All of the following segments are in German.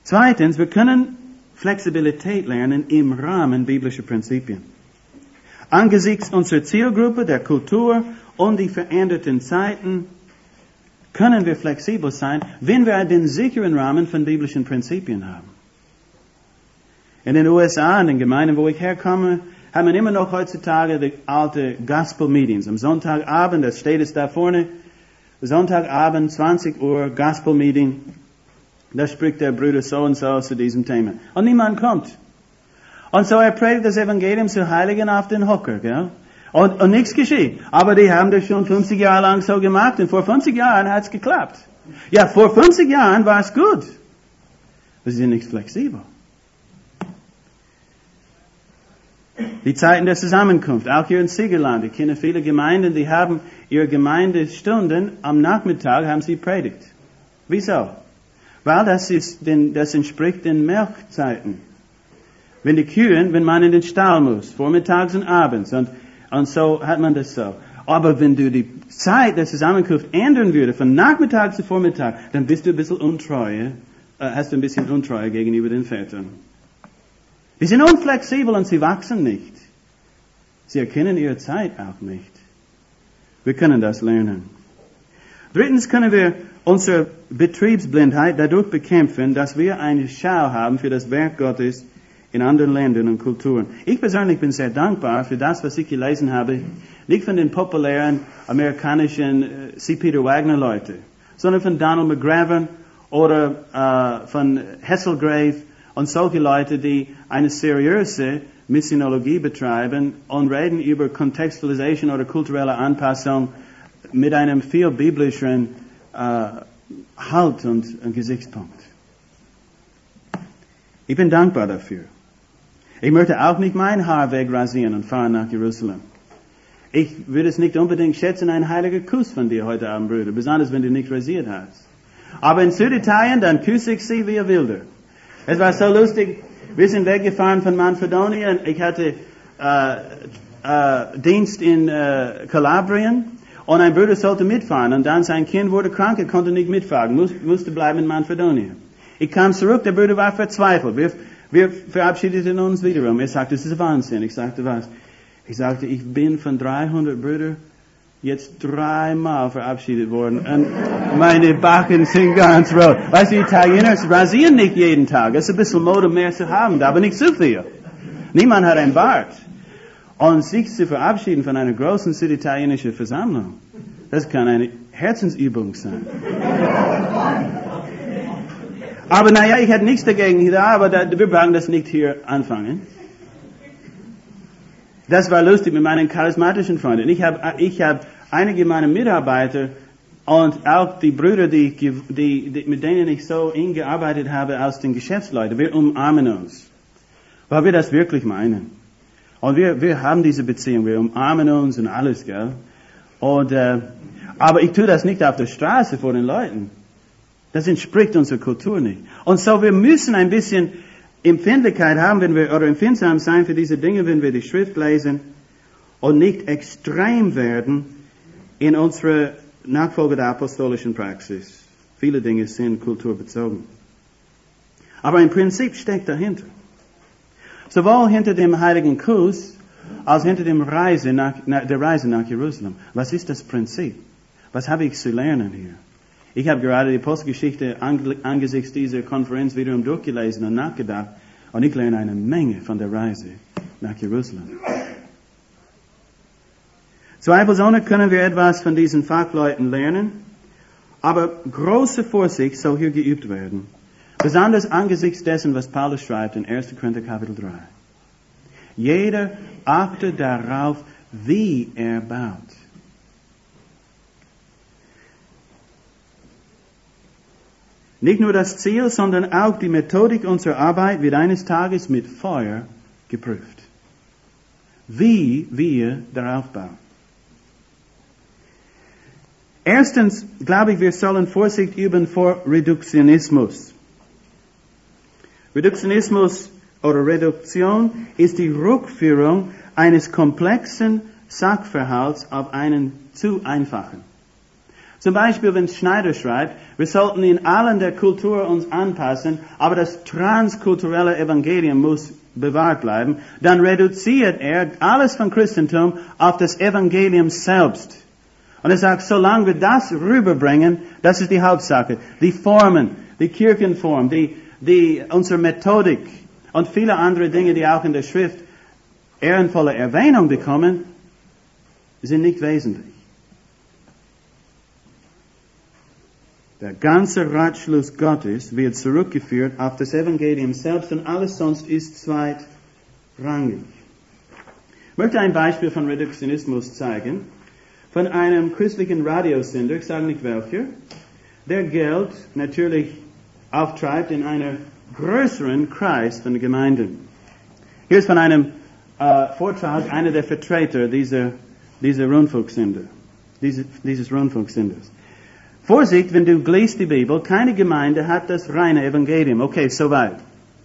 Zweitens, wir können Flexibilität lernen im Rahmen biblischer Prinzipien. Angesichts unserer Zielgruppe, der Kultur und die veränderten Zeiten können wir flexibel sein, wenn wir den sicheren Rahmen von biblischen Prinzipien haben. In den USA, in den Gemeinden, wo ich herkomme, haben wir immer noch heutzutage die alte Gospel Meetings. Am Sonntagabend, das steht es da vorne, Sonntagabend, 20 Uhr, Gospel Meeting. Da spricht der Bruder so und so zu diesem Thema. Und niemand kommt. Und so predigt das Evangelium zu Heiligen auf den Hocker, gell? Und nichts geschieht. Aber die haben das schon 50 Jahre lang so gemacht und vor 50 Jahren hat es geklappt. Ja, vor 50 Jahren war es gut. Wir sind nicht flexibel. Die Zeiten der Zusammenkunft, auch hier in Siegerland. Ich kenne viele Gemeinden, die haben ihre Gemeindestunden am Nachmittag, haben sie predigt. Wieso? Weil das entspricht den Melkzeiten. Wenn man in den Stall muss, vormittags und abends, und so hat man das so. Aber wenn du die Zeit der Zusammenkunft ändern würdest, von Nachmittag zu Vormittag, dann bist du ein bisschen hast du ein bisschen Untreue gegenüber den Vätern. Die sind unflexibel und sie wachsen nicht. Sie erkennen ihre Zeit auch nicht. Wir können das lernen. Drittens können wir unsere Betriebsblindheit dadurch bekämpfen, dass wir eine Schau haben für das Werk Gottes in anderen Ländern und Kulturen. Ich persönlich bin sehr dankbar für das, was ich gelesen habe, nicht von den populären amerikanischen C. Peter Wagner Leute, sondern von Donald McGravin oder von Hesselgrave und solche Leute, die eine seriöse Missionologie betreiben und reden über Contextualisation oder kulturelle Anpassung mit einem viel biblischeren Halt und Gesichtspunkt. Ich bin dankbar dafür. Ich möchte auch nicht mein Haar wegrasieren und fahren nach Jerusalem. Ich würde es nicht unbedingt schätzen, ein heiliger Kuss von dir heute Abend, Bruder, besonders wenn du nicht rasiert hast. Aber in Süditalien, dann küsse ich sie wie ein Wilder. Es war so lustig, wir sind weggefahren von Manfredonia. Ich hatte Dienst in Kalabrien und ein Bruder sollte mitfahren. Und dann sein Kind wurde krank, er konnte nicht mitfahren, musste bleiben in Manfredonia. Ich kam zurück, der Bruder war verzweifelt. Wir verabschiedeten uns wiederum. Er sagte, das ist Wahnsinn. Ich sagte, was? Ich sagte, ich bin von 300 Brüdern jetzt 3-mal verabschiedet worden und meine Backen sind ganz rot. Weißt du, die Italiener rasieren nicht jeden Tag. Es ist ein bisschen Mode mehr zu haben, aber nicht zu viel. Niemand hat einen Bart. Und sich zu verabschieden von einer großen süditalienischen Versammlung, das kann eine Herzensübung sein. Aber naja, ich hätte nichts dagegen da, aber wir brauchen das nicht hier anfangen. Das war lustig mit meinen charismatischen Freunden. Ich hab einige meiner Mitarbeiter und auch die Brüder, mit denen ich so eng gearbeitet habe, aus den Geschäftsleuten, wir umarmen uns. Weil wir das wirklich meinen. Und wir haben diese Beziehung, wir umarmen uns und alles, gell? Aber ich tue das nicht auf der Straße vor den Leuten. Das entspricht unserer Kultur nicht. Und so, wir müssen ein bisschen Empfindlichkeit haben, oder empfindsam sein für diese Dinge, wenn wir die Schrift lesen und nicht extrem werden in unserer Nachfolge der apostolischen Praxis. Viele Dinge sind kulturbezogen. Aber ein Prinzip steckt dahinter. Sowohl hinter dem heiligen Kuss als hinter der Reise nach Jerusalem. Was ist das Prinzip? Was habe ich zu lernen hier? Ich habe gerade die Apostelgeschichte angesichts dieser Konferenz wiederum durchgelesen und nachgedacht. Und ich lerne eine Menge von der Reise nach Jerusalem. Zweifelsohne können wir etwas von diesen Fachleuten lernen. Aber große Vorsicht soll hier geübt werden. Besonders angesichts dessen, was Paulus schreibt in 1. Korinther Kapitel 3. Jeder achte darauf, wie er baut. Nicht nur das Ziel, sondern auch die Methodik unserer Arbeit wird eines Tages mit Feuer geprüft. Wie wir darauf bauen. Erstens, glaube ich, wir sollen Vorsicht üben vor Reduktionismus. Reduktionismus oder Reduktion ist die Rückführung eines komplexen Sachverhalts auf einen zu einfachen. Zum Beispiel, wenn Schneider schreibt, wir sollten in allen der Kultur uns anpassen, aber das transkulturelle Evangelium muss bewahrt bleiben, dann reduziert er alles von Christentum auf das Evangelium selbst. Und er sagt, solange wir das rüberbringen, das ist die Hauptsache. Die Formen, die Kirchenform, unsere Methodik und viele andere Dinge, die auch in der Schrift ehrenvolle Erwähnung bekommen, sind nicht wesentlich. Der ganze Ratschluss Gottes wird zurückgeführt auf das Evangelium selbst und alles sonst ist zweitrangig. Ich möchte ein Beispiel von Reduktionismus zeigen. Von einem christlichen Radiosender, ich sage nicht welcher, der Geld natürlich auftreibt in einer größeren Kreis von Gemeinden. Hier ist von einem Vortrag einer der Vertreter dieser Rundfunksender, dieses Rundfunksenders. Vorsicht, wenn du liest die Bibel, keine Gemeinde hat das reine Evangelium. Okay, soweit.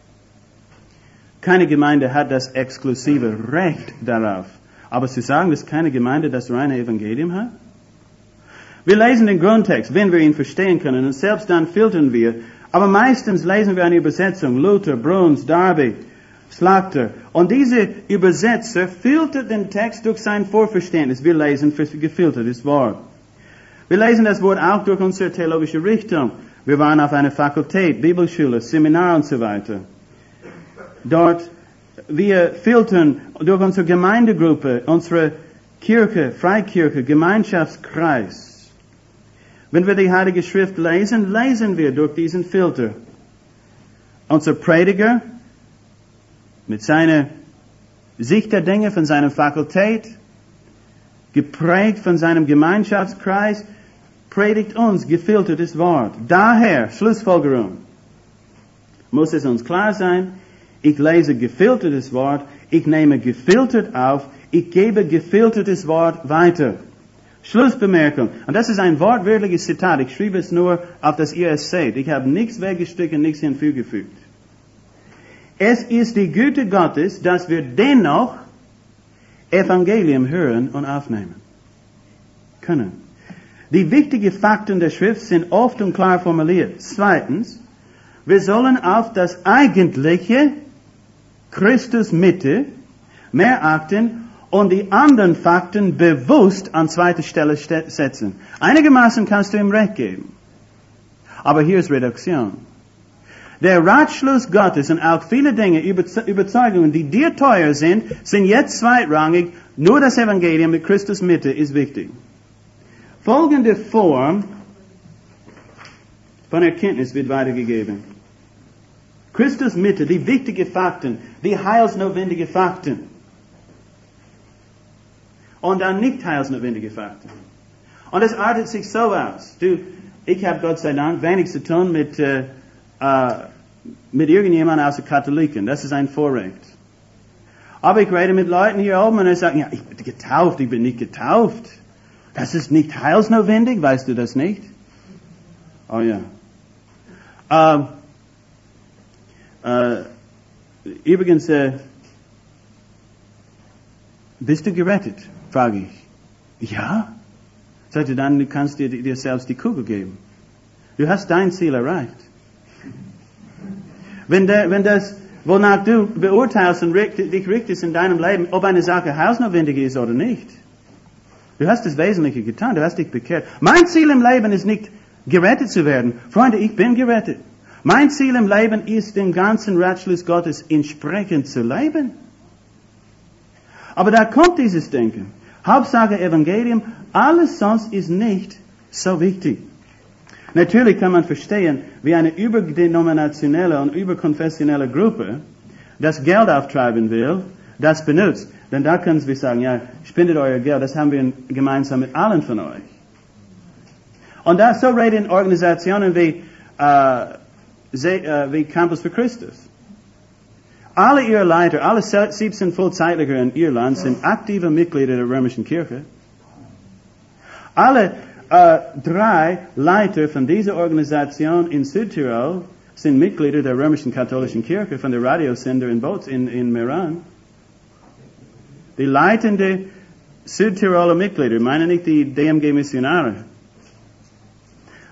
Keine Gemeinde hat das exklusive Recht darauf. Aber zu sagen, dass keine Gemeinde das reine Evangelium hat? Wir lesen den Grundtext, wenn wir ihn verstehen können, und selbst dann filtern wir. Aber meistens lesen wir eine Übersetzung, Luther, Bruns, Darby, Schlachter. Und diese Übersetzer filtert den Text durch sein Vorverständnis. Wir lesen gefiltertes Wort. Wir lesen das Wort auch durch unsere theologische Richtung. Wir waren auf einer Fakultät, Bibelschule, Seminar und so weiter. Dort, wir filtern durch unsere Gemeindegruppe, unsere Kirche, Freikirche, Gemeinschaftskreis. Wenn wir die Heilige Schrift lesen, lesen wir durch diesen Filter. Unser Prediger, mit seiner Sicht der Dinge von seiner Fakultät, geprägt von seinem Gemeinschaftskreis, predigt uns gefiltertes Wort. Daher, Schlussfolgerung, muss es uns klar sein, ich lese gefiltertes Wort, ich nehme gefiltert auf, ich gebe gefiltertes Wort weiter. Schlussbemerkung. Und das ist ein wortwörtliches Zitat. Ich schriebe es nur, auf dass ihr es seht. Ich habe nichts weggestrichen, nichts hinzugefügt. Es ist die Güte Gottes, dass wir dennoch Evangelium hören und aufnehmen können. Die wichtigen Fakten der Schrift sind oft und klar formuliert. Zweitens, wir sollen auf das eigentliche Christus Mitte mehr achten und die anderen Fakten bewusst an zweite Stelle setzen. Einigermaßen kannst du ihm recht geben. Aber hier ist Reduktion. Der Ratschluss Gottes und auch viele Dinge, Überzeugungen, die dir teuer sind, sind jetzt zweitrangig. Nur das Evangelium mit Christus Mitte ist wichtig. Folgende Form von Erkenntnis wird weitergegeben. Christus Mitte, die wichtigen Fakten, die heilsnotwendigen Fakten. Und dann nicht heilsnotwendige Fakten. Und es artet sich so aus. Ich habe Gott sei Dank wenig zu tun mit irgendjemandem außer Katholiken. Das ist ein Vorrecht. Aber ich rede mit Leuten hier oben und sie sagen, ja, ich bin getauft, ich bin nicht getauft. Das ist nicht heilsnotwendig, weißt du das nicht? Oh ja. Übrigens, bist du gerettet? Frage ich. Ja? Sagt er dann, du kannst dir selbst die Kugel geben. Du hast dein Ziel erreicht. Wenn das, wonach du beurteilst und dich richtest in deinem Leben, ob eine Sache heilsnotwendig ist oder nicht. Du hast das Wesentliche getan, du hast dich bekehrt. Mein Ziel im Leben ist nicht, gerettet zu werden. Freunde, ich bin gerettet. Mein Ziel im Leben ist, den ganzen Ratschluss Gottes entsprechend zu leben. Aber da kommt dieses Denken. Hauptsache Evangelium, alles sonst ist nicht so wichtig. Natürlich kann man verstehen, wie eine überdenominationelle und überkonfessionelle Gruppe das Geld auftreiben will, das benutzt. Denn da können wir sagen, ja, spendet euer Geld, das haben wir gemeinsam mit allen von euch. Und so reden Organisationen wie Campus für Christus. Alle ihre Leiter, alle 17 Vollzeitler in Irland sind aktive Mitglieder der römischen Kirche. Alle 3 Leiter von dieser Organisation in Südtirol sind Mitglieder der römischen katholischen Kirche, von der Radiosender in Meran. Die leitende Südtiroler Mitglieder, meine nicht die DMG-Missionare.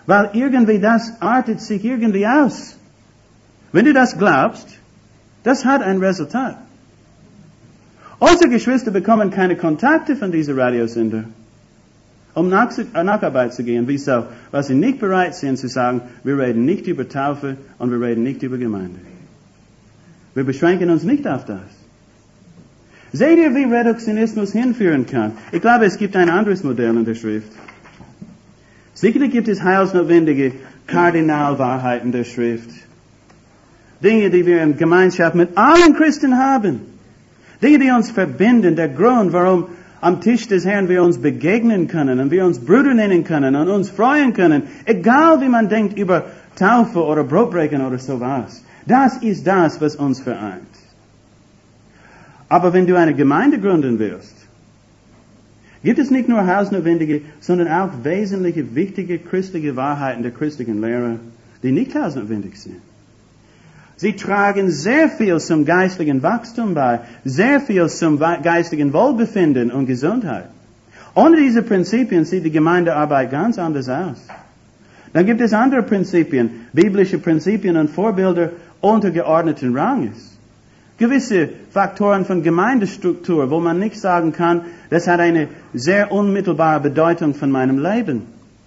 Weil irgendwie das artet sich irgendwie aus. Wenn du das glaubst, das hat ein Resultat. Unsere Geschwister bekommen keine Kontakte von dieser Radiosender, um Nacharbeit zu gehen. Wieso? Weil sie nicht bereit sind zu sagen, wir reden nicht über Taufe und wir reden nicht über Gemeinde. Wir beschränken uns nicht auf das. Seht ihr, wie Reduktionismus hinführen kann? Ich glaube, es gibt ein anderes Modell in der Schrift. Sicherlich gibt es heilsnotwendige Kardinalwahrheiten der Schrift. Dinge, die wir in Gemeinschaft mit allen Christen haben. Dinge, die uns verbinden. Der Grund, warum am Tisch des Herrn wir uns begegnen können und wir uns Brüder nennen können und uns freuen können. Egal, wie man denkt über Taufe oder Brotbrechen oder sowas. Das ist das, was uns vereint. Aber wenn du eine Gemeinde gründen willst, gibt es nicht nur hausnotwendige, sondern auch wesentliche, wichtige christliche Wahrheiten der christlichen Lehre, die nicht hausnotwendig sind. Sie tragen sehr viel zum geistlichen Wachstum bei, sehr viel zum geistigen Wohlbefinden und Gesundheit. Ohne diese Prinzipien sieht die Gemeindearbeit ganz anders aus. Dann gibt es andere Prinzipien, biblische Prinzipien und Vorbilder untergeordneten Ranges. Gewisse Faktoren von Gemeindestruktur, wo man nicht sagen kann, das hat eine sehr unmittelbare Bedeutung für mein Leben.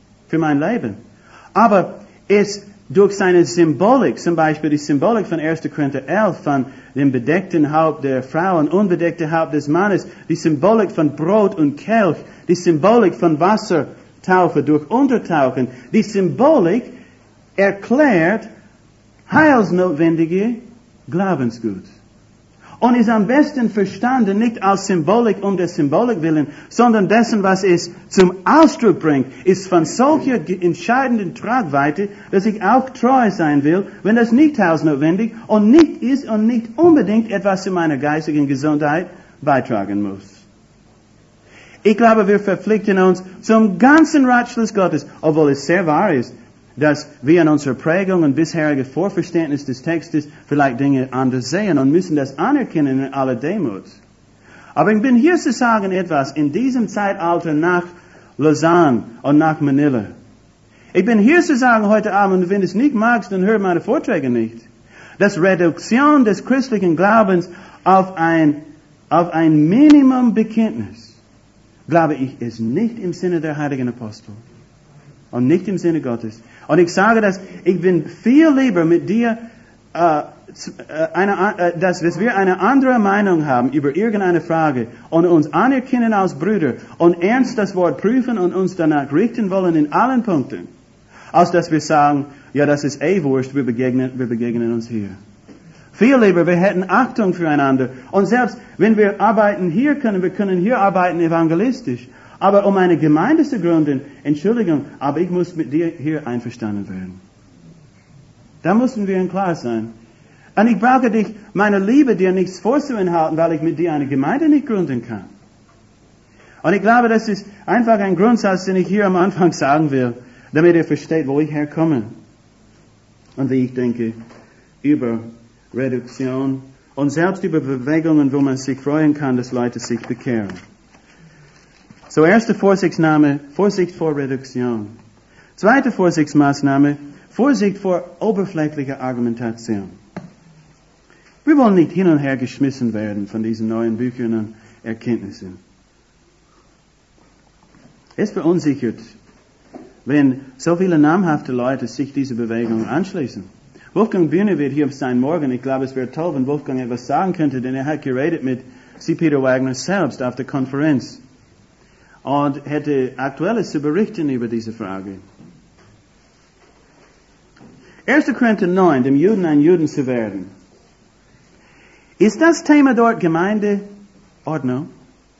Aber es durch seine Symbolik, zum Beispiel die Symbolik von 1. Korinther 11, von dem bedeckten Haupt der Frau und unbedeckten Haupt des Mannes, die Symbolik von Brot und Kelch, die Symbolik von Wassertaufe durch Untertauchen, die Symbolik erklärt heilsnotwendige Glaubensgut. Und ist am besten verstanden nicht als Symbolik um der Symbolik willen, sondern dessen, was es zum Ausdruck bringt, ist von solcher entscheidenden Tragweite, dass ich auch treu sein will, wenn das nicht hausnotwendig und nicht ist und nicht unbedingt etwas zu meiner geistigen Gesundheit beitragen muss. Ich glaube, wir verpflichten uns zum ganzen Ratschluss Gottes, obwohl es sehr wahr ist, dass wir in unserer Prägung und bisherige Vorverständnis des Textes vielleicht Dinge anders sehen und müssen das anerkennen in aller Demut. Aber ich bin hier zu sagen etwas in diesem Zeitalter nach Lausanne und nach Manila. Ich bin hier zu sagen heute Abend, wenn du es nicht magst, dann hör meine Vorträge nicht. Dass Reduktion des christlichen Glaubens auf ein Minimumbekenntnis, glaube ich, ist nicht im Sinne der heiligen Apostel. Und nicht im Sinne Gottes. Und ich sage das, ich bin viel lieber mit dir, dass wir eine andere Meinung haben über irgendeine Frage und uns anerkennen als Brüder und ernst das Wort prüfen und uns danach richten wollen in allen Punkten, als dass wir sagen, ja, das ist wurscht, wir begegnen uns hier. Viel lieber, wir hätten Achtung füreinander. Und selbst wenn wir arbeiten hier können, wir können hier arbeiten evangelistisch. Aber um eine Gemeinde zu gründen, Entschuldigung, aber ich muss mit dir hier einverstanden werden. Da müssen wir klar sein. Und ich brauche dich, meine Liebe, dir nichts vorzuenthalten, weil ich mit dir eine Gemeinde nicht gründen kann. Und ich glaube, das ist einfach ein Grundsatz, den ich hier am Anfang sagen will, damit ihr versteht, wo ich herkomme. Und wie ich denke über Reduktion und selbst über Bewegungen, wo man sich freuen kann, dass Leute sich bekehren. So, erste Vorsichtsnahme, Vorsicht vor Reduktion. Zweite Vorsichtsmaßnahme, Vorsicht vor oberflächlicher Argumentation. Wir wollen nicht hin und her geschmissen werden von diesen neuen Büchern und Erkenntnissen. Es verunsichert, wenn so viele namhafte Leute sich dieser Bewegung anschließen. Wolfgang Bühne wird hier sein morgen. Ich glaube, es wäre toll, wenn Wolfgang etwas sagen könnte, denn er hat geredet mit C. Peter Wagner selbst auf der Konferenz. Und hätte Aktuelles zu berichten über diese Frage. 1. Korinther 9, dem Juden ein Juden zu werden. Ist das Thema dort Gemeindeordnung?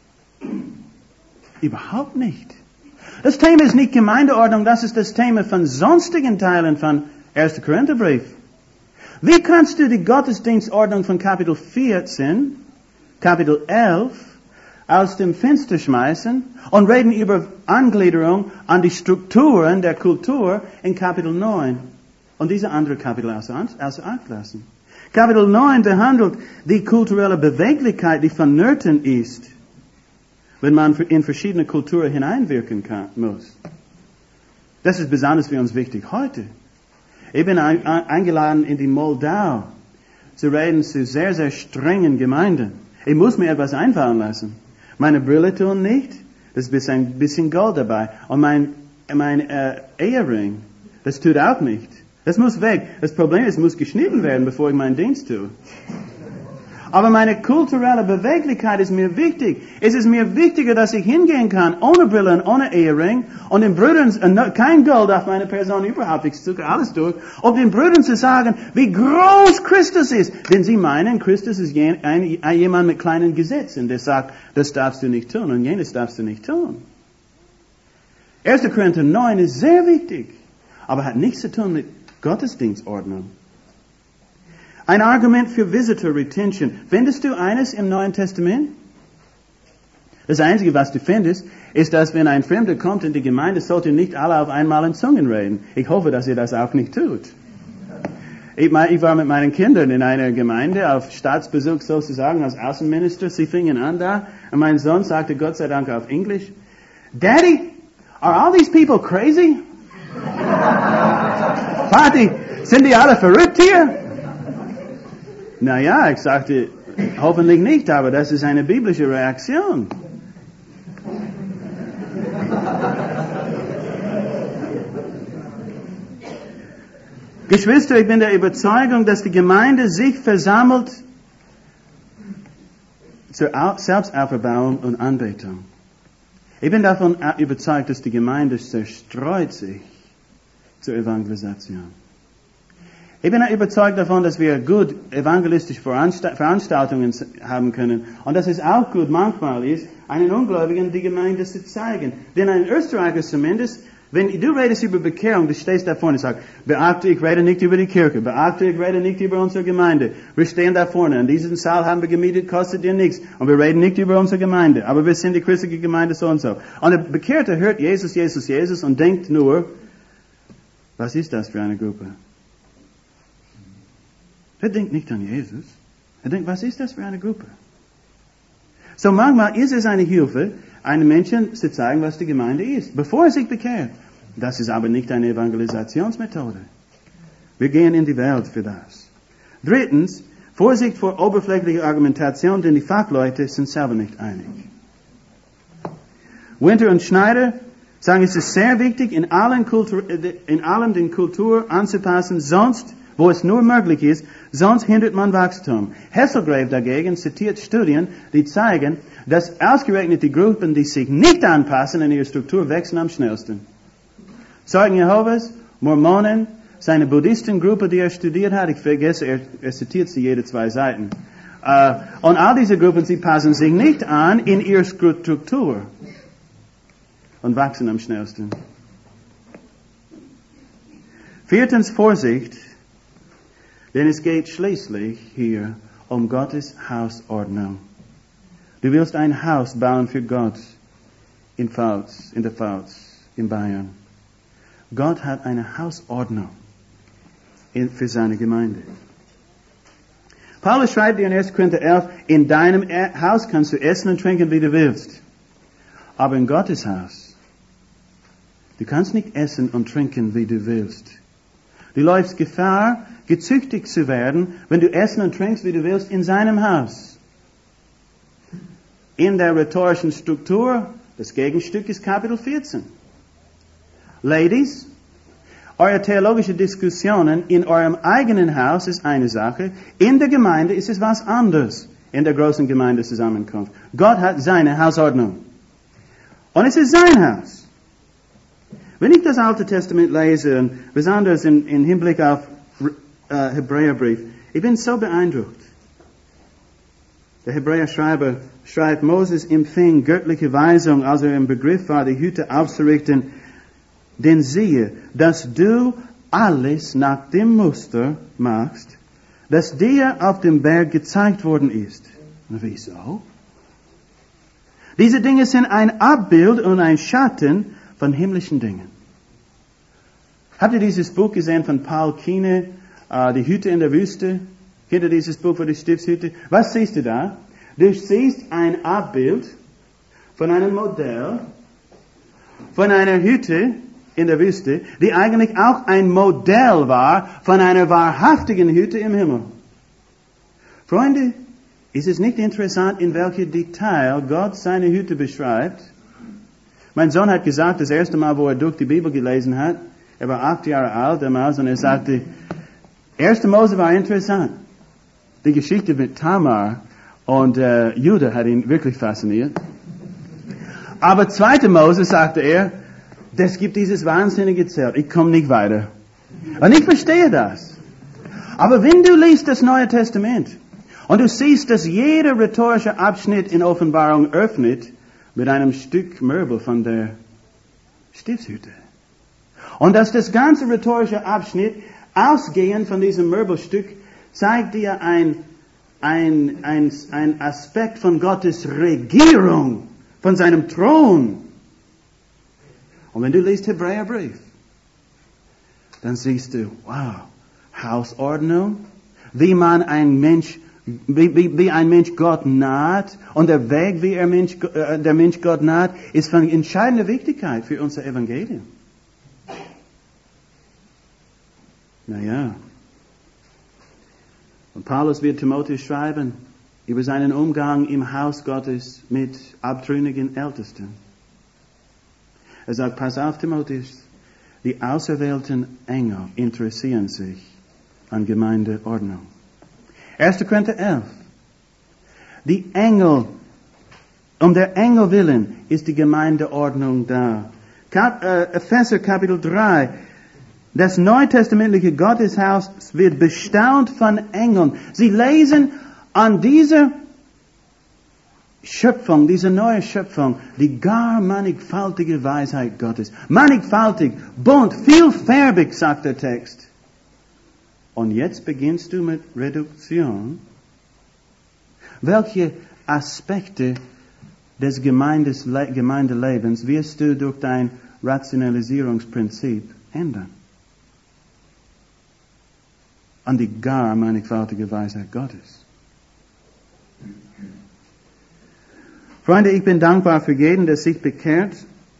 Überhaupt nicht. Das Thema ist nicht Gemeindeordnung, das ist das Thema von sonstigen Teilen von 1. Korintherbrief. Wie kannst du die Gottesdienstordnung von Kapitel 14, Kapitel 11, aus dem Fenster schmeißen und reden über Angliederung an die Strukturen der Kultur in Kapitel 9 und diese andere Kapitel außer Acht lassen. Kapitel 9 behandelt die kulturelle Beweglichkeit, die vonnöten ist, wenn man in verschiedene Kulturen hineinwirken muss. Das ist besonders für uns wichtig heute. Ich bin eingeladen in die Moldau zu reden zu sehr, sehr strengen Gemeinden. Ich muss mir etwas einfallen lassen. Meine Brille tun nicht. Das ist ein bisschen Gold dabei. Und mein Ehering, das tut auch nicht. Das muss weg. Das Problem ist, es muss geschnitten werden, bevor ich meinen Dienst tue. Aber meine kulturelle Beweglichkeit ist mir wichtig. Es ist mir wichtiger, dass ich hingehen kann, ohne Brille und ohne Ehering, und den Brüdern, kein Gold auf meine Person überhaupt, ich zucke alles durch, um den Brüdern zu sagen, wie groß Christus ist. Denn sie meinen, Christus ist jemand mit kleinen Gesetzen, der sagt, das darfst du nicht tun und jenes darfst du nicht tun. 1. Korinther 9 ist sehr wichtig, aber hat nichts zu tun mit Gottesdienstordnung. Ein Argument für Visitor Retention. Findest du eines im Neuen Testament? Das Einzige, was du findest, ist, dass wenn ein Fremder kommt in die Gemeinde, sollte nicht alle auf einmal in Zungen reden. Ich hoffe, dass ihr das auch nicht tut. Ich war mit meinen Kindern in einer Gemeinde auf Staatsbesuch sozusagen als Außenminister. Sie fingen an da und mein Sohn sagte Gott sei Dank auf Englisch, Daddy, are all these people crazy? Vati, sind die alle verrückt hier? Naja, ich sagte, hoffentlich nicht, aber das ist eine biblische Reaktion. Geschwister, ich bin der Überzeugung, dass die Gemeinde sich versammelt zur Selbstauferbauung und Anbetung. Ich bin davon überzeugt, dass die Gemeinde zerstreut sich zur Evangelisation. Ich bin überzeugt davon, dass wir gut evangelistische Veranstaltungen haben können und dass es auch gut manchmal ist, einen Ungläubigen die Gemeinde zu zeigen. Denn ein Österreicher zumindest, wenn du redest über Bekehrung, du stehst da vorne und sagst, beachte, ich rede nicht über die Kirche, beachte, ich rede nicht über unsere Gemeinde. Wir stehen da vorne, in diesem Saal haben wir gemietet, kostet dir nichts. Und wir reden nicht über unsere Gemeinde, aber wir sind die christliche Gemeinde so und so. Und der Bekehrte hört Jesus, Jesus, Jesus und denkt nur, was ist das für eine Gruppe? Er denkt nicht an Jesus. Er denkt, was ist das für eine Gruppe? So manchmal ist es eine Hilfe, einem Menschen zu zeigen, was die Gemeinde ist, bevor er sich bekehrt. Das ist aber nicht eine Evangelisationsmethode. Wir gehen in die Welt für das. Drittens, Vorsicht vor oberflächlicher Argumentation, denn die Fachleute sind selber nicht einig. Winter und Schneider sagen, es ist sehr wichtig, in allem den Kultur anzupassen, sonst, wo es nur möglich ist, sonst hindert man Wachstum. Hesselgrave dagegen zitiert Studien, die zeigen, dass ausgerechnet die Gruppen, die sich nicht anpassen in ihrer Struktur, wachsen am schnellsten. Zeugen Jehovas, Mormonen, seine Buddhistengruppe, die er studiert hat, ich vergesse, er zitiert sie jede 2 Seiten. Und all diese Gruppen, sie passen sich nicht an in ihrer Struktur und wachsen am schnellsten. 4. Vorsicht, denn es geht schließlich hier um Gottes Hausordnung. Du willst ein Haus bauen für Gott in der Pfalz, in Bayern. Gott hat eine Hausordnung für seine Gemeinde. Paulus schreibt dir in 1. Korinther 11, in deinem Haus kannst du essen und trinken, wie du willst. Aber in Gottes Haus, du kannst nicht essen und trinken, wie du willst. Du läufst Gefahr, gezüchtigt zu werden, wenn du essen und trinkst, wie du willst, in seinem Haus. In der rhetorischen Struktur, das Gegenstück ist Kapitel 14. Ladies, eure theologische Diskussionen in eurem eigenen Haus ist eine Sache, in der Gemeinde ist es was anderes, in der großen Gemeindezusammenkunft. Gott hat seine Hausordnung. Und es ist sein Haus. Wenn ich das Alte Testament lese, besonders im Hinblick auf Hebräerbrief, ich bin so beeindruckt. Der Hebräerschreiber schreibt, Moses empfing göttliche Weisung, als er im Begriff war, die Hütte aufzurichten. Denn siehe, dass du alles nach dem Muster machst, das dir auf dem Berg gezeigt worden ist. Und wieso? Diese Dinge sind ein Abbild und ein Schatten von himmlischen Dingen. Habt ihr dieses Buch gesehen von Paul Kine, Die Hütte in der Wüste? Kennt ihr dieses Buch für die Stiftshütte? Was siehst du da? Du siehst ein Abbild von einem Modell, von einer Hütte, in der Wüste, die eigentlich auch ein Modell war von einer wahrhaftigen Hütte im Himmel. Freunde, ist es nicht interessant, in welchem Detail Gott seine Hütte beschreibt? Mein Sohn hat gesagt, das erste Mal, wo er durch die Bibel gelesen hat, er war 8 Jahre alt damals, und er sagte, 1. Mose war interessant. Die Geschichte mit Tamar und Judah hat ihn wirklich fasziniert. Aber 2. Mose, sagte er, das gibt dieses wahnsinnige Zelt. Ich komme nicht weiter. Und ich verstehe das. Aber wenn du liest das Neue Testament und du siehst, dass jeder rhetorische Abschnitt in Offenbarung öffnet mit einem Stück Möbel von der Stiftshütte. Und dass das ganze rhetorische Abschnitt, ausgehend von diesem Möbelstück, zeigt dir ein Aspekt von Gottes Regierung, von seinem Thron. Und wenn du liest Hebräerbrief, dann siehst du, wow, Hausordnung, wie ein Mensch Gott naht, und der Weg, wie der Mensch Gott naht, ist von entscheidender Wichtigkeit für unser Evangelium. Naja. Und Paulus wird Timotheus schreiben über seinen Umgang im Haus Gottes mit abtrünnigen Ältesten. Er sagt, pass auf, Timotheus, die auserwählten Engel interessieren sich an Gemeindeordnung. 1. Korinther 11. Die Engel, um der Engel willen ist die Gemeindeordnung da. Epheser Kapitel 3. Das neutestamentliche Gotteshaus wird bestaunt von Engeln. Sie lesen an dieser Schöpfung, diese neue Schöpfung, die gar mannigfaltige Weisheit Gottes. Mannigfaltig, bunt, vielfärbig, sagt der Text. Und jetzt beginnst du mit Reduktion. Welche Aspekte des Gemeindelebens wirst du durch dein Rationalisierungsprinzip ändern? An die gar mannigfaltige Weisheit Gottes. Freunde, ich bin dankbar für jeden, der sich bekehrt,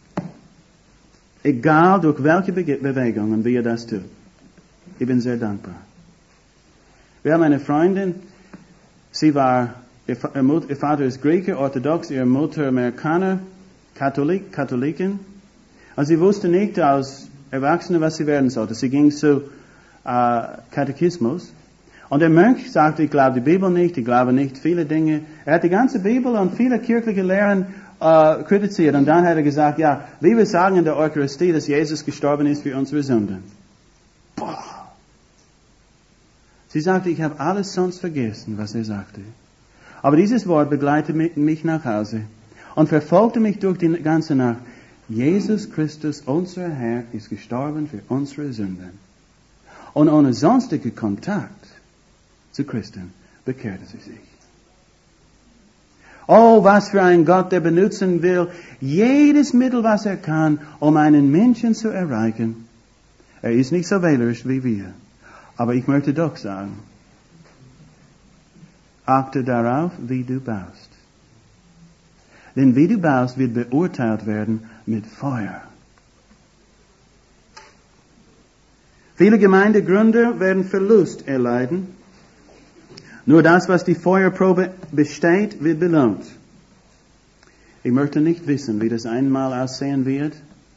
egal durch welche Bewegungen, wie er das tut. Ich bin sehr dankbar. Wir haben eine Freundin, ihr Vater ist Grieche, orthodox, ihre Mutter Amerikaner, Katholikin. Und sie wusste nicht als Erwachsene, was sie werden sollte. Sie ging zu Katechismus. Und der Mönch sagte, ich glaube die Bibel nicht, ich glaube nicht viele Dinge. Er hat die ganze Bibel und viele kirchliche Lehren kritisiert. Und dann hat er gesagt, ja, wie wir sagen in der Eucharistie, dass Jesus gestorben ist für unsere Sünden. Boah. Sie sagte, ich habe alles sonst vergessen, was er sagte. Aber dieses Wort begleitete mich nach Hause und verfolgte mich durch die ganze Nacht. Jesus Christus, unser Herr, ist gestorben für unsere Sünden. Und ohne sonstige Kontakt zu Christen bekehrte sie sich. Oh, was für ein Gott, der benutzen will, jedes Mittel, was er kann, um einen Menschen zu erreichen. Er ist nicht so wählerisch wie wir. Aber ich möchte doch sagen, achte darauf, wie du baust. Denn wie du baust, wird beurteilt werden mit Feuer. Viele Gemeindegründer werden Verlust erleiden. Nur das, was die Feuerprobe besteht, wird belohnt. Ich möchte nicht wissen, wie das einmal aussehen wird,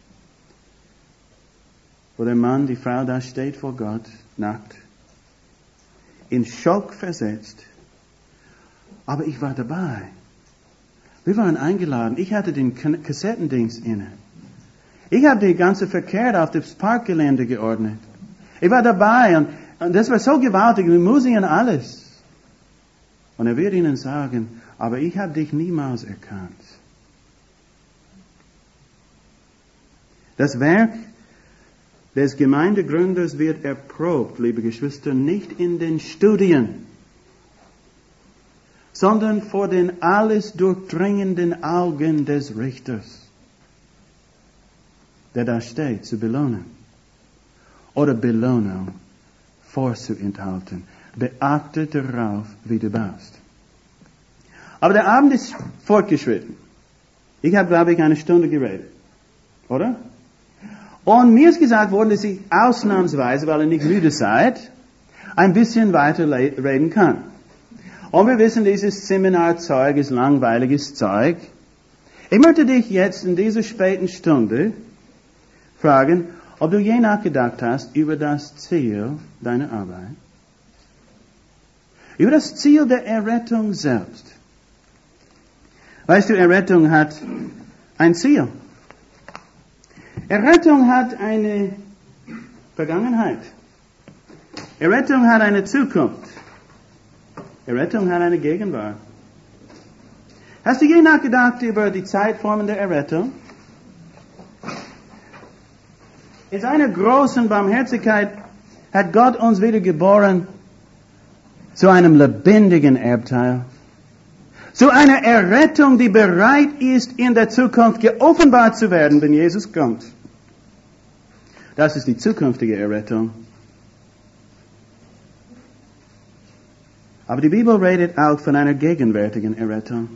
wo der Mann, die Frau da steht vor Gott, nackt, in Schock versetzt. Aber ich war dabei. Wir waren eingeladen. Ich hatte den Kassettendienst inne. Ich habe die ganze Verkehr auf das Parkgelände geordnet. Ich war dabei und das war so gewaltig, mit Musik und alles. Und er wird ihnen sagen, aber ich habe dich niemals erkannt. Das Werk des Gemeindegründers wird erprobt, liebe Geschwister, nicht in den Studien, sondern vor den alles durchdringenden Augen des Richters, der da steht, zu belohnen oder Belohnung vorzuenthalten. Beachte darauf, wie du baust. Aber der Abend ist fortgeschritten. Ich habe, glaube ich, 1 Stunde geredet. Oder? Und mir ist gesagt worden, dass ich ausnahmsweise, weil ihr nicht müde seid, ein bisschen weiter reden kann. Und wir wissen, dieses Seminarzeug ist langweiliges Zeug. Ich möchte dich jetzt in dieser späten Stunde fragen, ob du je nachgedacht hast über das Ziel deiner Arbeit. Über das Ziel der Errettung selbst. Weißt du, Errettung hat ein Ziel. Errettung hat eine Vergangenheit. Errettung hat eine Zukunft. Errettung hat eine Gegenwart. Hast du je nachgedacht über die Zeitformen der Errettung? In seiner großen Barmherzigkeit hat Gott uns wiedergeboren zu einem lebendigen Erbteil. Zu einer Errettung, die bereit ist, in der Zukunft geoffenbart zu werden, wenn Jesus kommt. Das ist die zukünftige Errettung. Aber die Bibel redet auch von einer gegenwärtigen Errettung.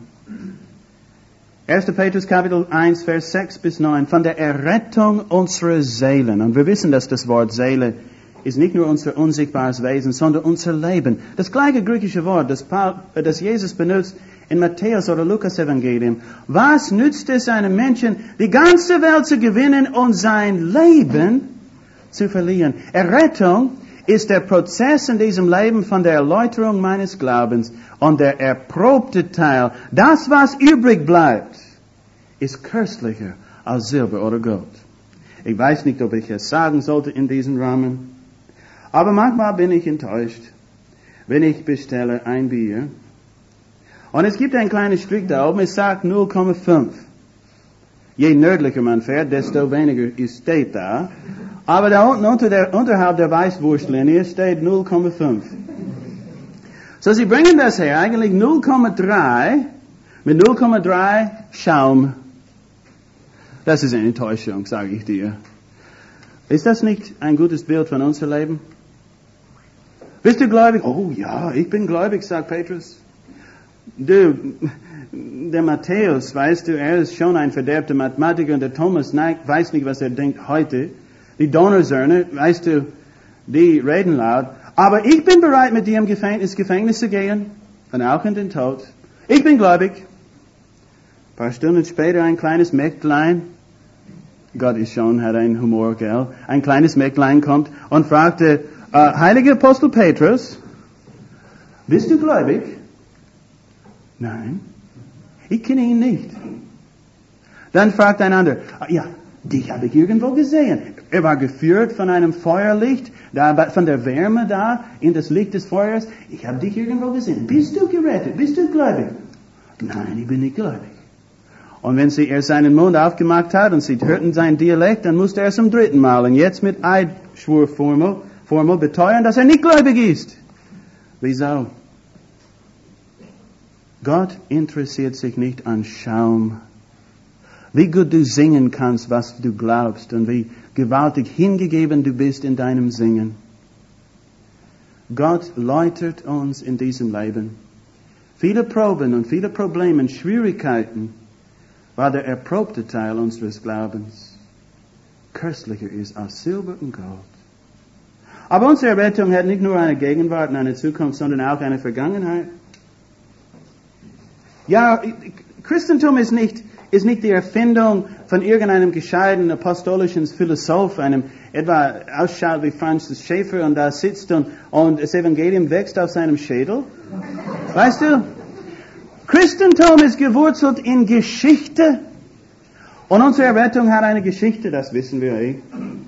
1. Petrus Kapitel 1, Vers 6 bis 9, von der Errettung unserer Seelen. Und wir wissen, dass das Wort Seele ist nicht nur unser unsichtbares Wesen, sondern unser Leben. Das gleiche griechische Wort, das Jesus benutzt in Matthäus oder Lukas Evangelium. Was nützt es einem Menschen, die ganze Welt zu gewinnen und sein Leben zu verlieren? Errettung ist der Prozess in diesem Leben von der Erläuterung meines Glaubens und der erprobte Teil. Das, was übrig bleibt, ist köstlicher als Silber oder Gold. Ich weiß nicht, ob ich es sagen sollte in diesem Rahmen, aber manchmal bin ich enttäuscht, wenn ich bestelle ein Bier und es gibt einen kleinen Strick da oben, es sagt 0,5. Je nördlicher man fährt, desto weniger steht da. Aber da unten unterhalb der Weißwurstlinie steht 0,5. So, sie bringen das her, eigentlich 0,3 mit 0,3 Schaum. Das ist eine Enttäuschung, sage ich dir. Ist das nicht ein gutes Bild von unserem Leben? Bist du gläubig? Oh ja, ich bin gläubig, sagt Petrus. Du, der Matthäus, weißt du, er ist schon ein verderbter Mathematiker und der Thomas weiß nicht, was er denkt heute. Die Donnersöhne, weißt du, die reden laut. Aber ich bin bereit, mit dir ins Gefängnis zu gehen und auch in den Tod. Ich bin gläubig. Ein paar Stunden später ein kleines Mägdlein, Gott ist schon, hat einen Humor, gell? Ein kleines Mägdlein kommt und fragte, heiliger Apostel Petrus, bist du gläubig? Nein, ich kenne ihn nicht. Dann fragt ein anderer, ja, dich habe ich irgendwo gesehen. Er war geführt von einem Feuerlicht, von der Wärme da, in das Licht des Feuers. Ich habe dich irgendwo gesehen. Bist du gerettet? Bist du gläubig? Nein, ich bin nicht gläubig. Und wenn er seinen Mund aufgemacht hat und sie hörten seinen Dialekt, dann musste er zum 3. Mal und jetzt mit Eidschwurformel beteuern, dass er nicht gläubig ist. Wieso? Gott interessiert sich nicht an Schaum. Wie gut du singen kannst, was du glaubst und wie gewaltig hingegeben du bist in deinem Singen. Gott läutert uns in diesem Leben. Viele Proben und viele Probleme und Schwierigkeiten war der erprobte Teil unseres Glaubens. Köstlicher ist als Silber und Gold. Aber unsere Errettung hat nicht nur eine Gegenwart und eine Zukunft, sondern auch eine Vergangenheit. Ja, Christentum ist nicht die Erfindung von irgendeinem gescheiten apostolischen Philosoph, einem etwa ausschaut wie Francis Schaeffer und da sitzt und das Evangelium wächst auf seinem Schädel. Weißt du? Christentum ist gewurzelt in Geschichte und unsere Errettung hat eine Geschichte, das wissen wir eh.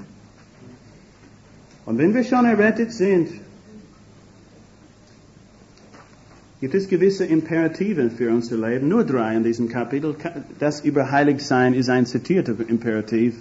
Und wenn wir schon errettet sind, gibt es gewisse Imperative für unser Leben. Nur 3 in diesem Kapitel. Das über Heiligsein ist ein zitierter Imperativ.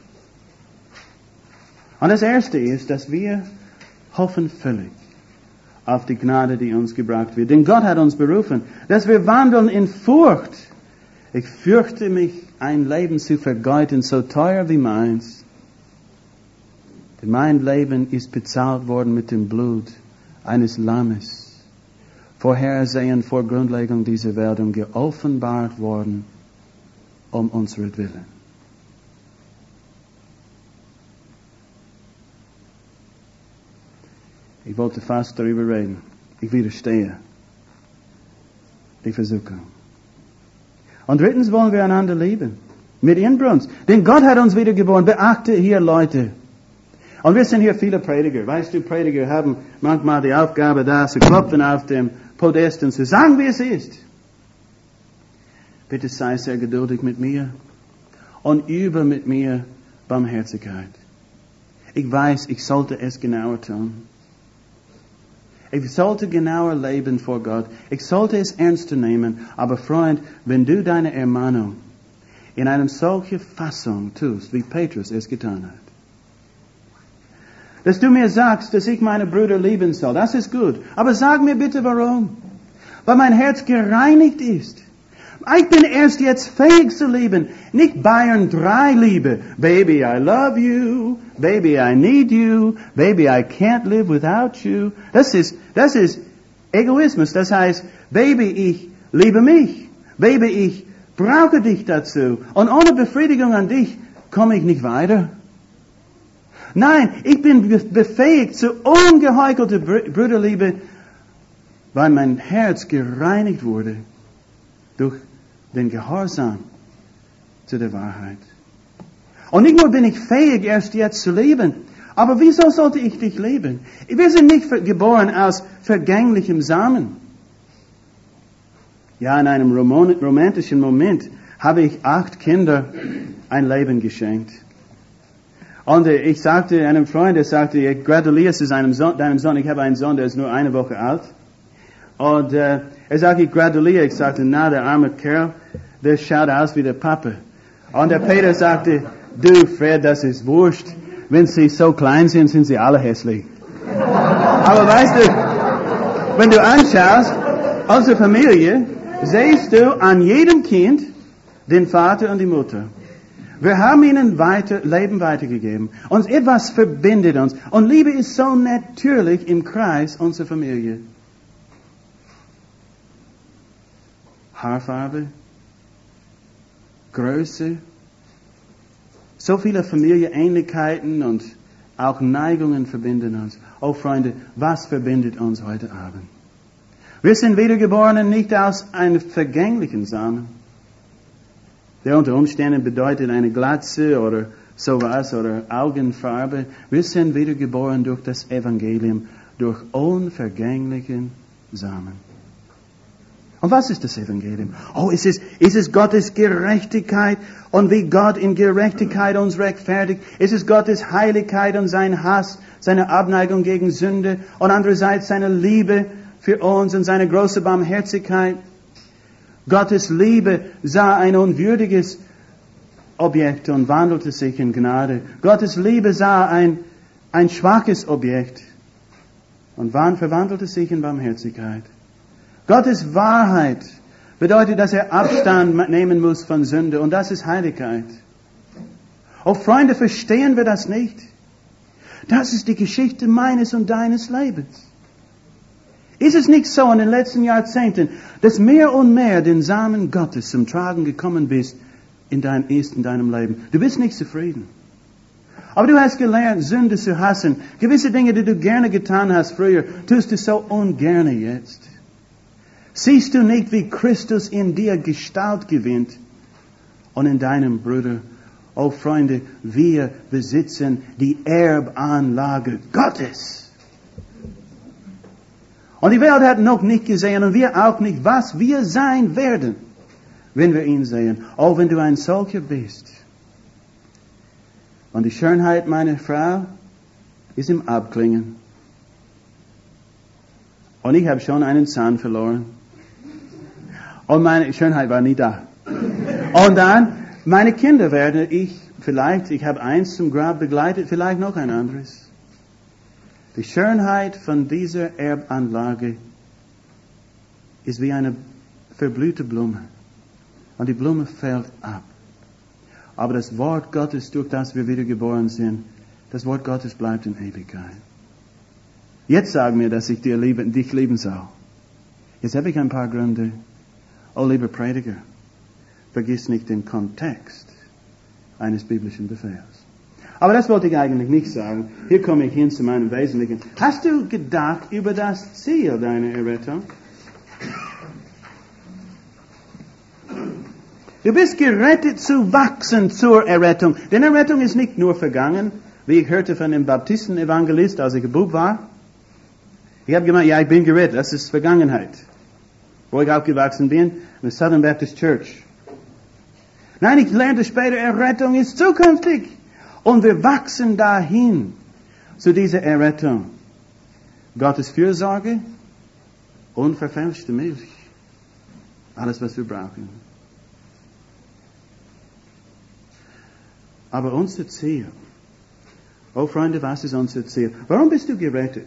Und das erste ist, dass wir hoffen völlig auf die Gnade, die uns gebracht wird. Denn Gott hat uns berufen, dass wir wandeln in Furcht. Ich fürchte mich, ein Leben zu vergeuden, so teuer wie meins. Denn mein Leben ist bezahlt worden mit dem Blut eines Lammes. Vorhersehen vor Grundlegung dieser Welt und geoffenbart worden um unseretwillen. Ich wollte fast darüber reden. Ich widerstehe. Ich versuche. Und drittens wollen wir einander lieben. Mit Inbrunst. Denn Gott hat uns wiedergeboren. Beachte hier, Leute. Und wir sind hier viele Prediger. Weißt du, Prediger haben manchmal die Aufgabe, da zu klopfen auf dem Podest und zu sagen, wie es ist. Bitte sei sehr geduldig mit mir und übe mit mir Barmherzigkeit. Ich weiß, ich sollte es genauer tun. Ich sollte genauer leben vor Gott. Ich sollte es ernster nehmen. Aber Freund, wenn du deine Ermahnung in einer solchen Fassung tust, wie Petrus es getan hat, dass du mir sagst, dass ich meine Brüder lieben soll, das ist gut. Aber sag mir bitte warum. Weil mein Herz gereinigt ist. Ich bin erst jetzt fähig zu lieben. Nicht Bayern 3 Liebe. Baby, I love you. Baby, I need you. Baby, I can't live without you. Das ist Egoismus. Das heißt, Baby, ich liebe mich. Baby, ich brauche dich dazu. Und ohne Befriedigung an dich komme ich nicht weiter. Nein, ich bin befähigt zu ungeheuchelter Brüderliebe, weil mein Herz gereinigt wurde durch den Gehorsam zu der Wahrheit. Und nicht nur bin ich fähig, erst jetzt zu lieben, aber wieso sollte ich dich lieben? Wir sind nicht geboren aus vergänglichem Samen. Ja, in einem romantischen Moment habe ich 8 Kinder ein Leben geschenkt. Und ich sagte einem Freund, er sagte, ich gratuliere es deinem Sohn, ich habe einen Sohn, der ist nur 1 Woche alt. Und er sagte, ich gratuliere. Ich sagte, na, der arme Kerl, der schaut aus wie der Papa. Und der Peter sagte, du Fred, das ist wurscht. Wenn sie so klein sind, sind sie alle hässlich. Aber weißt du, wenn du anschaust, unsere Familie, siehst du an jedem Kind den Vater und die Mutter. Wir haben ihnen Leben weitergegeben. Uns etwas verbindet uns. Und Liebe ist so natürlich im Kreis unserer Familie. Haarfarbe, Größe, so viele Familienähnlichkeiten und auch Neigungen verbinden uns. Oh Freunde, was verbindet uns heute Abend? Wir sind Wiedergeborenen nicht aus einem vergänglichen Samen, der unter Umständen bedeutet eine Glatze oder sowas oder Augenfarbe. Wir sind wiedergeboren durch das Evangelium, durch unvergänglichen Samen. Und was ist das Evangelium? Oh, es ist Gottes Gerechtigkeit und wie Gott in Gerechtigkeit uns rechtfertigt. Es ist Gottes Heiligkeit und sein Hass, seine Abneigung gegen Sünde und andererseits seine Liebe für uns und seine große Barmherzigkeit. Gottes Liebe sah ein unwürdiges Objekt und wandelte sich in Gnade. Gottes Liebe sah ein schwaches Objekt und verwandelte sich in Barmherzigkeit. Gottes Wahrheit bedeutet, dass er Abstand nehmen muss von Sünde. Und das ist Heiligkeit. Oh Freunde, verstehen wir das nicht? Das ist die Geschichte meines und deines Lebens. Ist es nicht so in den letzten Jahrzehnten, dass mehr und mehr den Samen Gottes zum Tragen gekommen ist in deinem Leben? Du bist nicht zufrieden. Aber du hast gelernt, Sünde zu hassen. Gewisse Dinge, die du gerne getan hast früher, tust du so ungerne jetzt. Siehst du nicht, wie Christus in dir Gestalt gewinnt und in deinem Bruder? Oh Freunde, wir besitzen die Erbanlage Gottes. Und die Welt hat noch nicht gesehen und wir auch nicht, was wir sein werden, wenn wir ihn sehen. Oh, wenn du ein solcher bist. Und die Schönheit meiner Frau ist im Abklingen. Und ich habe schon einen Zahn verloren. Und meine Schönheit war nie da. Und dann, meine Kinder werde ich habe eins zum Grab begleitet, vielleicht noch ein anderes. Die Schönheit von dieser Erbanlage ist wie eine verblühte Blume. Und die Blume fällt ab. Aber das Wort Gottes, durch das wir wiedergeboren sind, das Wort Gottes bleibt in Ewigkeit. Jetzt sag mir, dass ich dich lieben soll. Jetzt habe ich ein paar Gründe. Oh, lieber Prediger, vergiss nicht den Kontext eines biblischen Befehls. Aber das wollte ich eigentlich nicht sagen. Hier komme ich hin zu meinem Wesentlichen. Hast du gedacht über das Ziel deiner Errettung? Du bist gerettet zu wachsen zur Errettung. Denn Errettung ist nicht nur vergangen, wie ich hörte von dem Baptisten-Evangelist, als ich ein Bub war. Ich habe gemeint, ja, ich bin gerettet, das ist Vergangenheit. Wo ich aufgewachsen bin, in der Southern Baptist Church. Nein, ich lernte später, Errettung ist zukünftig. Und wir wachsen dahin, zu dieser Errettung. Gottes Fürsorge, unverfälschte Milch. Alles, was wir brauchen. Aber unser Ziel, oh Freunde, was ist unser Ziel? Warum bist du gerettet?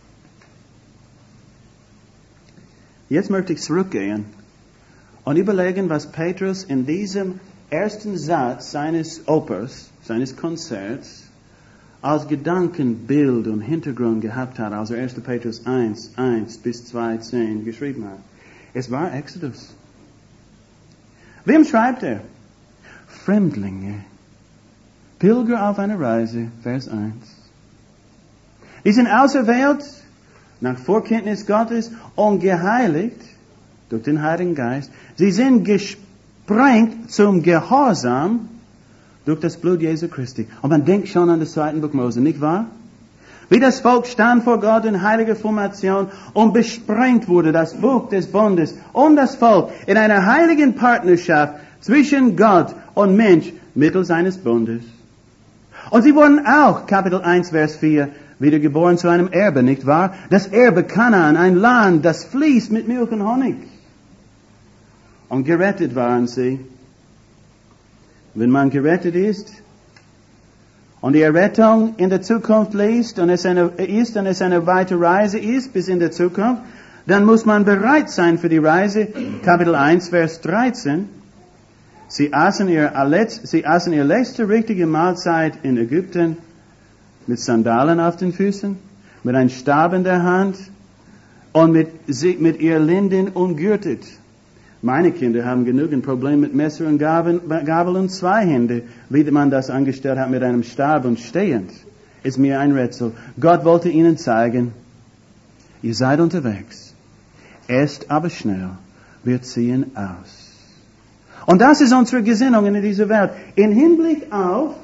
Jetzt möchte ich zurückgehen und überlegen, was Petrus in diesem ersten Satz seines Opers, seines Konzerts, als Gedankenbild und Hintergrund gehabt hat, als 1. Petrus 1 bis 2,10 geschrieben hat. Es war Exodus. Wem schreibt er? Fremdlinge. Pilger auf einer Reise, Vers 1. Die sind auserwählt, nach Vorkenntnis Gottes, und geheiligt durch den Heiligen Geist. Sie sind gesprengt zum Gehorsam durch das Blut Jesu Christi. Und man denkt schon an das 2. Buch Mose, nicht wahr? Wie das Volk stand vor Gott in heiliger Formation und besprengt wurde, das Buch des Bundes und das Volk in einer heiligen Partnerschaft zwischen Gott und Mensch mittels eines Bundes. Und sie wurden auch, Kapitel 1, Vers 4, wiedergeboren zu einem Erbe, nicht wahr? Das Erbe Kanaan, ein Land, das fließt mit Milch und Honig. Und gerettet waren sie. Wenn man gerettet ist und die Errettung in der Zukunft liest und es eine weite Reise ist bis in der Zukunft, dann muss man bereit sein für die Reise. Kapitel 1, Vers 13. Sie aßen ihre letzte richtige Mahlzeit in Ägypten mit Sandalen auf den Füßen, mit einem Stab in der Hand und mit ihr Linden umgürtet. Meine Kinder haben genügend Probleme mit Messer und Gabel und zwei Hände, wie man das angestellt hat mit einem Stab und stehend. Ist mir ein Rätsel. Gott wollte ihnen zeigen, ihr seid unterwegs. Esst aber schnell. Wir ziehen aus. Und das ist unsere Gesinnung in dieser Welt. In Hinblick auf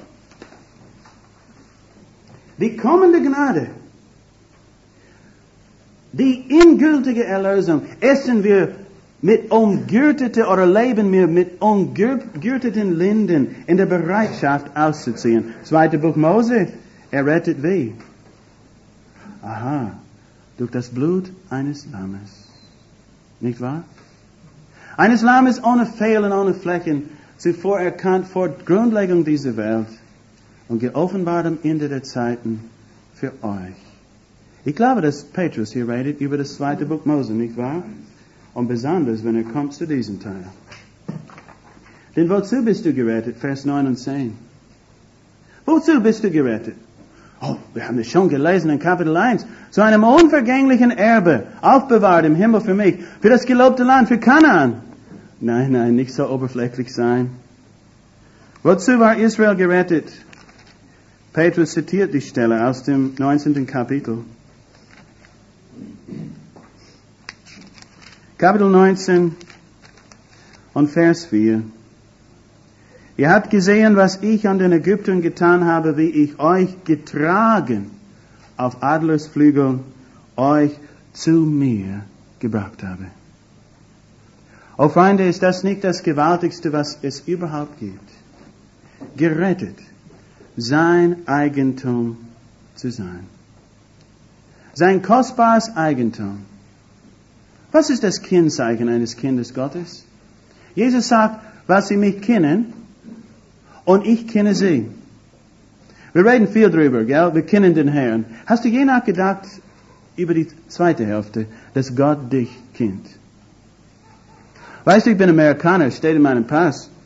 die kommende Gnade, die endgültige Erlösung, essen wir mit umgürteten oder leben wir mit umgürteten Linden in der Bereitschaft auszuziehen. 2. Buch Mose, errettet wie? Aha, durch das Blut eines Lammes. Nicht wahr? Eines Lammes ohne Fehl und ohne Flecken, zuvor erkannt vor Grundlegung dieser Welt und geoffenbart am Ende der Zeiten für euch. Ich glaube, dass Petrus hier redet über das 2. Buch Mose, nicht wahr? Und besonders, wenn er kommt zu diesem Teil. Denn wozu bist du gerettet? Vers 9 und 10. Wozu bist du gerettet? Oh, wir haben das schon gelesen in Kapitel 1. Zu einem unvergänglichen Erbe, aufbewahrt im Himmel für mich, für das gelobte Land, für Kanaan. Nein, nicht so oberflächlich sein. Wozu war Israel gerettet? Petrus zitiert die Stelle aus dem 19. Kapitel. Kapitel 19 und Vers 4. Ihr habt gesehen, was ich an den Ägyptern getan habe, wie ich euch getragen auf Adlersflügeln, euch zu mir gebracht habe. Oh Freunde, ist das nicht das Gewaltigste, was es überhaupt gibt? Gerettet, sein Eigentum zu sein. Sein kostbares Eigentum. Was ist das Kennzeichen eines Kindes Gottes? Jesus sagt, weil sie mich kennen und ich kenne sie. Wir reden viel drüber, gell? Wir kennen den Herrn. Hast du je nachgedacht über die zweite Hälfte, dass Gott dich kennt? Weißt du, ich bin Amerikaner, steht in meinem Pass.